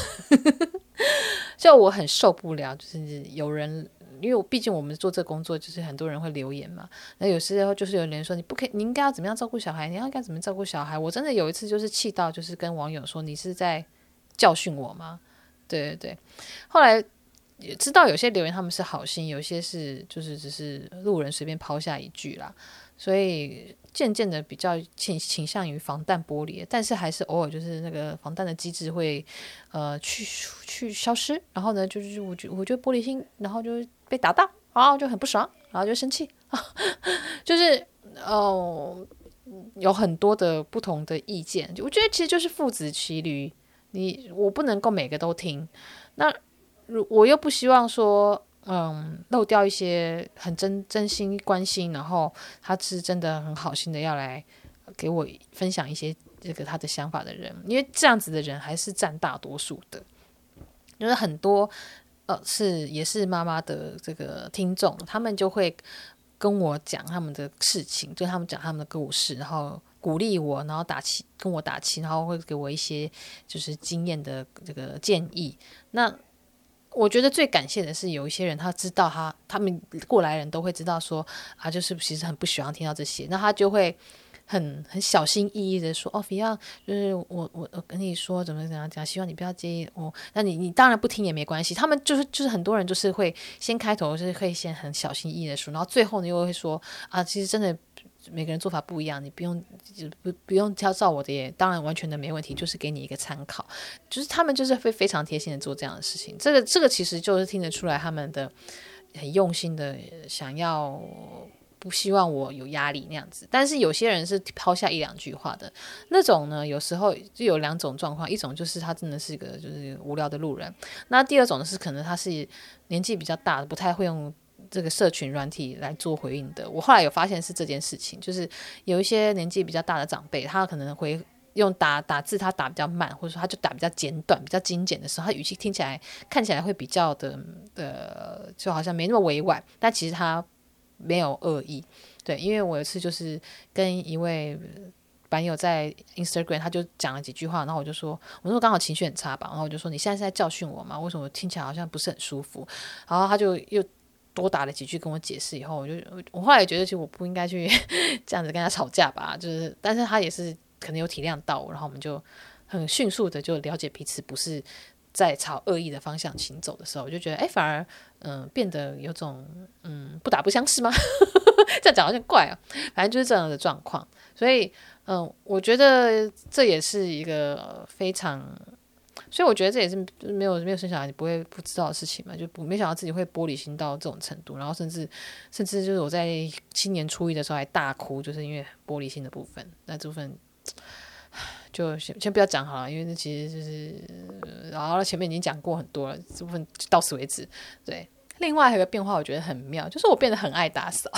就我很受不了，就是有人。因为毕竟我们做这工作，就是很多人会留言嘛。那有时候就是有人说你不可以，你应该要怎么样照顾小孩？你要应该怎么照顾小孩？我真的有一次就是气到，就是跟网友说你是在教训我吗？对对对。后来也知道有些留言他们是好心，有些是就是只是路人随便抛下一句啦，所以渐渐的比较倾倾向于防弹玻璃，但是还是偶尔就是那个防弹的机制会呃去去消失，然后呢就是我觉我觉得玻璃心，然后就被打到，然后就很不爽，然后就生气，就是哦、呃、有很多的不同的意见，我觉得其实就是父子骑驴，你我不能够每个都听，那我又不希望说嗯，漏掉一些很真真心关心，然后他是真的很好心的要来给我分享一些这个他的想法的人，因为这样子的人还是占大多数的，就是很多呃是也是妈妈的这个听众，他们就会跟我讲他们的事情，就他们讲他们的故事，然后鼓励我，然后打气跟我打气，然后会给我一些就是经验的这个建议。那我觉得最感谢的是有一些人他知道他他们过来人都会知道说啊，就是其实很不喜欢听到这些，那他就会很很小心翼翼的说哦，不要，就是我我我跟你说怎么怎样讲，希望你不要介意哦。那你你当然不听也没关系，他们就是就是很多人就是会先开头就是会先很小心翼翼的说，然后最后呢又会说啊，其实真的。每个人做法不一样，你不用不不用挑照我的也，当然完全的没问题，就是给你一个参考。就是他们就是会非常贴心的做这样的事情，这个这个其实就是听得出来他们的很用心的想要不希望我有压力那样子。但是有些人是抛下一两句话的那种呢，有时候就有两种状况，一种就是他真的是个就是无聊的路人，那第二种是可能他是年纪比较大的，不太会用这个社群软体来做回应的。我后来有发现是这件事情，就是有一些年纪比较大的长辈，他可能会用打打字，他打比较慢，或者说他就打比较简短、比较精简的时候，他语气听起来看起来会比较的呃，就好像没那么委婉，但其实他没有恶意。对，因为我有一次就是跟一位版友在 Instagram， 他就讲了几句话，然后我就说，我说刚好情绪很差吧，然后我就说你现在是在教训我吗？为什么听起来好像不是很舒服？然后他就又多打了几句跟我解释以后，我就我后来也觉得其实我不应该去这样子跟他吵架吧，就是但是他也是可能有体谅到我，然后我们就很迅速的就了解彼此不是在朝恶意的方向行走的时候，我就觉得哎，反而嗯、呃、变得有种嗯不打不相识吗？这样讲好像怪啊，反正就是这样的状况。所以嗯，我觉得这也是一个非常，所以我觉得这也是没有没有生小孩你不会不知道的事情嘛，就不没想到自己会玻璃心到这种程度，然后甚至甚至就是我在新年初一的时候还大哭，就是因为玻璃心的部分，那这部分。就先先不要讲好了，因为这其实就是，然后前面已经讲过很多了，这部分就到此为止。对，另外还有一个变化，我觉得很妙，就是我变得很爱打扫。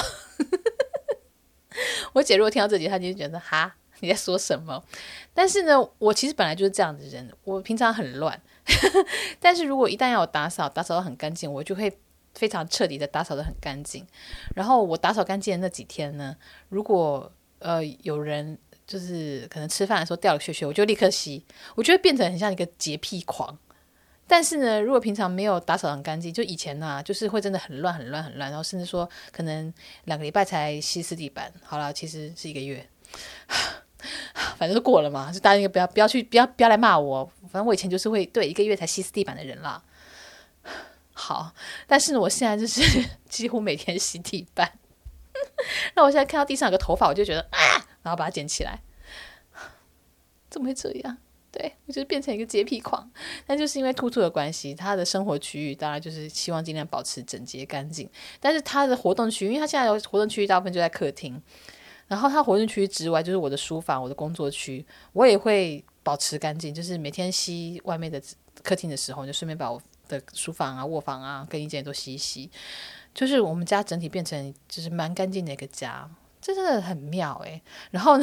我姐如果听到这集，她就觉得哈你在说什么？但是呢，我其实本来就是这样的人，我平常很乱，但是如果一旦要我打扫，打扫到很干净，我就会非常彻底的打扫得很干净。然后我打扫干净的那几天呢，如果呃有人。就是可能吃饭的时候掉了屑屑，我就立刻吸，我就会变成很像一个洁癖狂。但是呢，如果平常没有打扫很干净，就以前啊，就是会真的很乱很乱很乱，然后甚至说可能两个礼拜才吸湿地板，好了，其实是一个月，反正都过了嘛，就大家不要不要去不要不要来骂我，反正我以前就是会对一个月才吸湿地板的人啦。好，但是呢，我现在就是几乎每天吸地板。那我现在看到地上有个头发，我就觉得啊，然后把它捡起来，怎么会这样？对，我就变成一个洁癖狂。但就是因为兔兔的关系，他的生活区域当然就是希望尽量保持整洁干净。但是他的活动区域，因为他现在有活动区域大部分就在客厅，然后他活动区域之外就是我的书房、我的工作区，我也会保持干净。就是每天吸外面的客厅的时候，就顺便把我的书房啊、卧房啊、更衣间都吸一吸。就是我们家整体变成就是蛮干净的一个家，这真的很妙欸。然后呢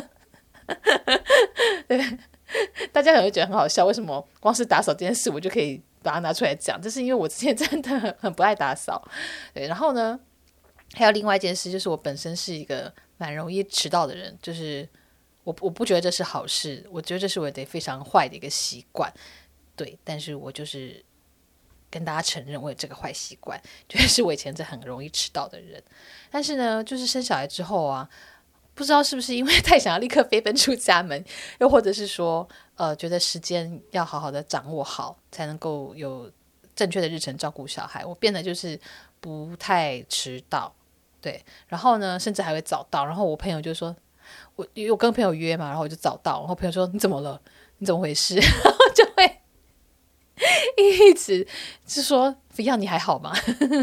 对，大家可能会觉得很好笑，为什么光是打扫这件事我就可以把它拿出来讲，这是因为我之前真的很很不爱打扫。对，然后呢还有另外一件事，就是我本身是一个蛮容易迟到的人，就是我我不觉得这是好事，我觉得这是我的非常坏的一个习惯。对，但是我就是跟大家承认我有这个坏习惯，就是我以前是很容易迟到的人。但是呢，就是生小孩之后啊，不知道是不是因为太想要立刻飞奔出家门，又或者是说，呃，觉得时间要好好的掌握好，才能够有正确的日程照顾小孩，我变得就是不太迟到。对，然后呢，甚至还会早到。然后我朋友就说，我我跟朋友约嘛，然后我就早到，然后朋友说你怎么了？你怎么回事？然后就会。一直是说不要你还好吗？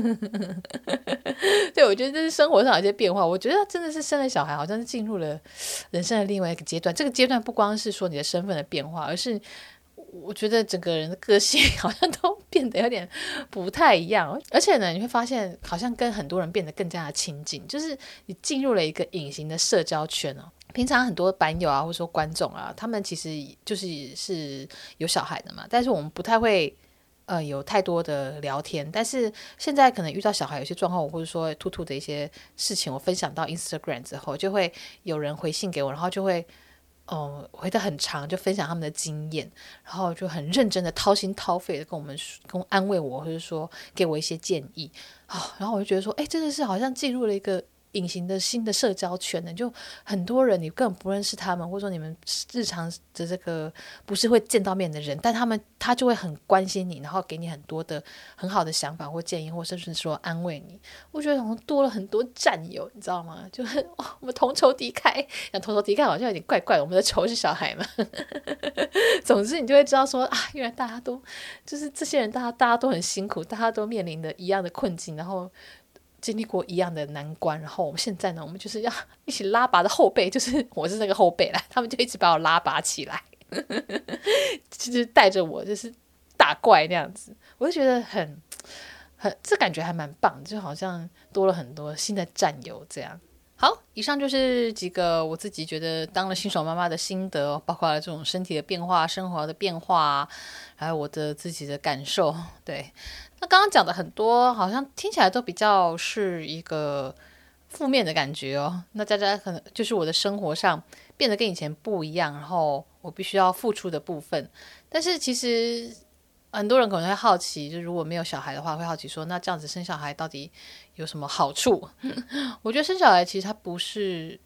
对，我觉得这是生活上有些变化。我觉得真的是生了小孩，好像是进入了人生的另外一个阶段。这个阶段不光是说你的身份的变化，而是我觉得整个人的个性好像都变得有点不太一样。而且呢，你会发现好像跟很多人变得更加的亲近，就是你进入了一个隐形的社交圈哦。平常很多版友啊，或者说观众啊，他们其实就是是有小孩的嘛，但是我们不太会呃有太多的聊天。但是现在可能遇到小孩有些状况，或者说兔兔的一些事情，我分享到 Instagram 之后，就会有人回信给我，然后就会嗯回得很长，就分享他们的经验，然后就很认真的掏心掏肺的跟我们跟我安慰我，或者说给我一些建议啊、哦，然后我就觉得说，哎，真的是好像进入了一个隐形的新的社交圈呢，就很多人你根本不认识他们，或者说你们日常的这个不是会见到面的人，但他们他就会很关心你，然后给你很多的很好的想法或建议，或甚至说安慰你。我觉得好像多了很多战友，你知道吗？就很、哦、我们同仇敌忾，讲同仇敌忾好像有点怪怪的，我们的仇是小孩嘛。总之你就会知道说啊，原来大家都就是这些人，大家大家都很辛苦，大家都面临的一样的困境，然后经历过一样的难关，然后我们现在呢，我们就是要一起拉拔的后辈，就是我是那个后辈啦，他们就一直把我拉拔起来，就是带着我就是打怪那样子，我就觉得很很这感觉还蛮棒，就好像多了很多新的战友这样。好，以上就是几个我自己觉得当了新手妈妈的心得，包括了这种身体的变化、生活的变化，还有我的自己的感受。对，那刚刚讲的很多，好像听起来都比较是一个负面的感觉哦。那大家可能就是我的生活上变得跟以前不一样，然后我必须要付出的部分。但是其实很多人可能会好奇，就如果没有小孩的话，会好奇说，那这样子生小孩到底有什么好处？我觉得生小孩其实它不是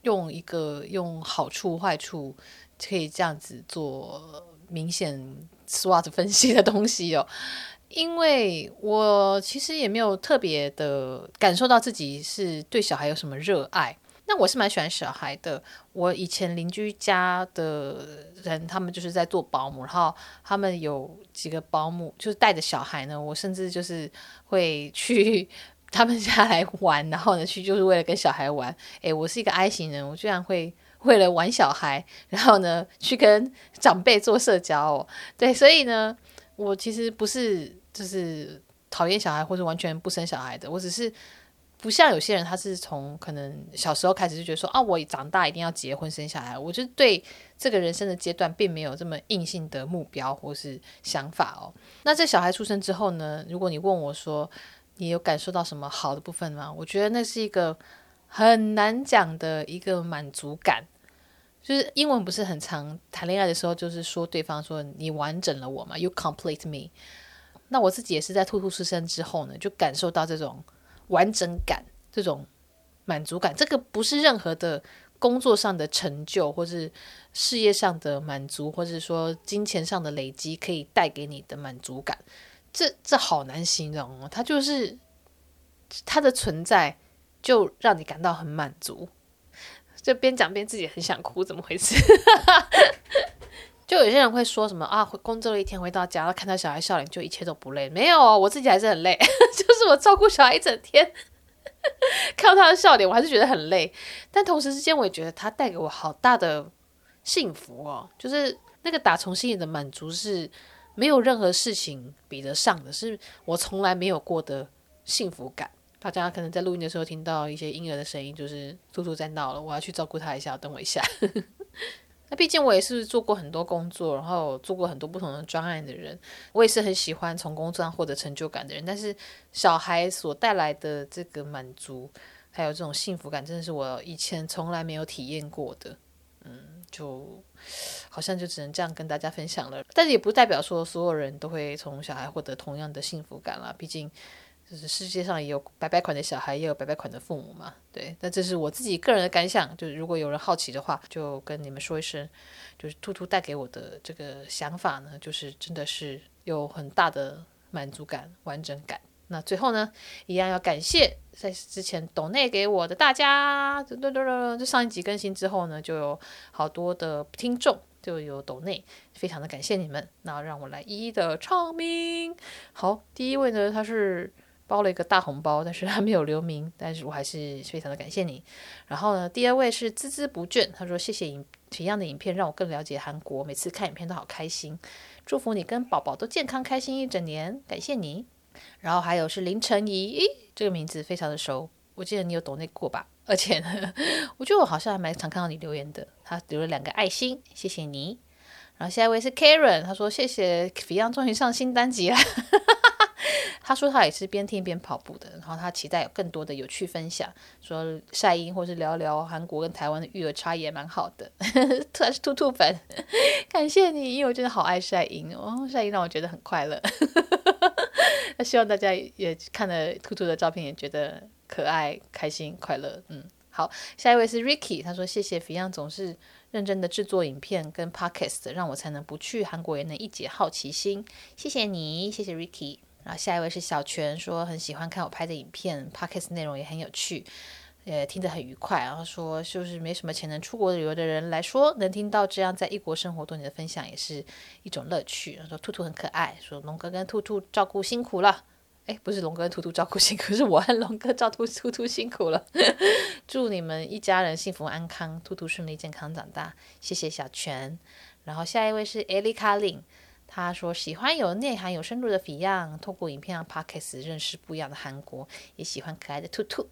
用一个用好处坏处可以这样子做明显 SWOT 分析的东西哦。因为我其实也没有特别的感受到自己是对小孩有什么热爱，那我是蛮喜欢小孩的。我以前邻居家的人，他们就是在做保姆，然后他们有几个保姆就是带着小孩呢，我甚至就是会去他们家来玩，然后呢去就是为了跟小孩玩。诶，我是一个 I 型人，我居然会为了玩小孩，然后呢去跟长辈做社交哦。对，所以呢我其实不是就是讨厌小孩或者完全不生小孩的，我只是不像有些人他是从可能小时候开始就觉得说啊，我长大一定要结婚生小孩，我就对这个人生的阶段并没有这么硬性的目标或是想法哦。那在小孩出生之后呢，如果你问我说你有感受到什么好的部分吗？我觉得那是一个很难讲的一个满足感。就是英文不是很常谈恋爱的时候就是说对方说你完整了我嘛， You complete me。 那我自己也是在兔兔出生之后呢，就感受到这种完整感，这种满足感。这个不是任何的工作上的成就或是事业上的满足或是说金钱上的累积可以带给你的满足感，这这好难形容哦。它就是它的存在就让你感到很满足。就边讲边自己很想哭，怎么回事？就有些人会说什么啊，工作了一天回到家，看到小孩笑脸就一切都不累。没有哦，我自己还是很累，就是我照顾小孩一整天，看到他的笑脸我还是觉得很累。但同时之间我也觉得他带给我好大的幸福哦，就是那个打从心里的满足是没有任何事情比得上的，是我从来没有过的幸福感。大家可能在录音的时候听到一些婴儿的声音，就是兔兔在闹了，我要去照顾他一下，等我一下。那毕竟我也是做过很多工作，然后做过很多不同的专案的人，我也是很喜欢从工作上获得成就感的人。但是小孩所带来的这个满足还有这种幸福感，真的是我以前从来没有体验过的。嗯，就好像就只能这样跟大家分享了。但是也不代表说所有人都会从小孩获得同样的幸福感啦，毕竟就是世界上也有白白款的小孩，也有白白款的父母嘛，对。但这是我自己个人的感想，就是如果有人好奇的话，就跟你们说一声，就是兔兔带给我的这个想法呢，就是真的是有很大的满足感、完整感。那最后呢，一样要感谢在之前抖内给我的大家，就上一集更新之后呢，就有好多的听众就有抖内，非常的感谢你们。那让我来一一的唱名。好，第一位呢，他是包了一个大红包，但是他没有留名，但是我还是非常的感谢你。然后呢，第二位是孜孜不倦，他说谢谢影一样的影片让我更了解韩国，每次看影片都好开心，祝福你跟宝宝都健康开心一整年，感谢你。然后还有是林晨怡，咦，这个名字非常的熟，我记得你有抖内过吧？而且呢，我觉得我好像还蛮常看到你留言的，他留了两个爱心，谢谢你。然后下一位是 Karen， 他说谢谢 Fion 终于上新单集了。他说他也是边听边跑步的，然后他期待有更多的有趣分享，说晒音或是聊聊韩国跟台湾的育儿差异也蛮好的。他是兔兔粉，感谢你，因为我真的好爱晒音哦，晒音让我觉得很快乐。那希望大家也看了兔兔的照片也觉得可爱、开心、快乐。嗯，好，下一位是 Ricky， 他说谢谢 Fion 总是认真的制作影片跟 podcast， 让我才能不去韩国也能一解好奇心，谢谢你，谢谢 Ricky。然后下一位是小泉，说很喜欢看我拍的影片 podcast 内容也很有趣，也听得很愉快。然后说就是没什么钱能出国旅游的人来说，能听到这样在异国生活多年的分享也是一种乐趣。然后说兔兔很可爱，说龙哥跟兔兔照顾辛苦了，哎，不是龙哥跟兔兔照顾辛苦，是我和龙哥照顾兔兔辛苦了。祝你们一家人幸福安康，兔兔顺利健康长大，谢谢小泉。然后下一位是艾丽卡琳，他说喜欢有内涵有深度的 Fion， 透过影片和 podcast 认识不一样的韩国，也喜欢可爱的兔兔。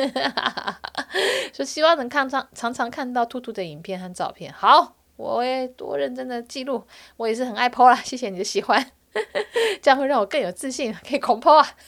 说希望能看常常常看到兔兔的影片和照片。好，我也多认真的记录，我也是很爱 po 啦，谢谢你的喜欢。这样会让我更有自信，可以狂 po 啊。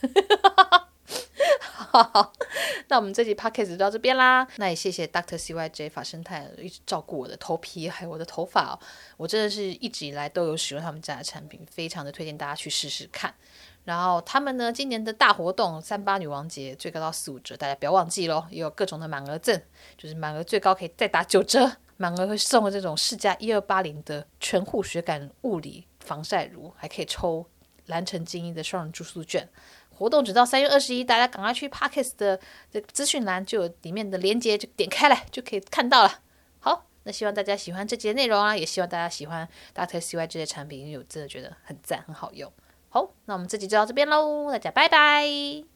好，那我们这集 podcast 就到这边啦。那也谢谢 Doctor C Y J 法生态一直照顾我的头皮还有我的头发哦，我真的是一直以来都有使用他们家的产品，非常的推荐大家去试试看。 然后他们呢，今年的大活动三八女王节最高到四五折，大家不要忘记咯，也有各种的满额赠，就是满额最高可以再打九折，满额会送这种市价一二八零的全护血感物理防晒乳，还可以抽蓝城精英的双人住宿券。活动直到三月二十一，大家赶快去 Podcast 的资讯栏，就有里面的链接，就点开来就可以看到了。好，那希望大家喜欢这集的内容啊，也希望大家喜欢 Doctor C Y 这些产品，因为我真的觉得很赞，很好用。好，那我们这集就到这边喽，大家拜拜。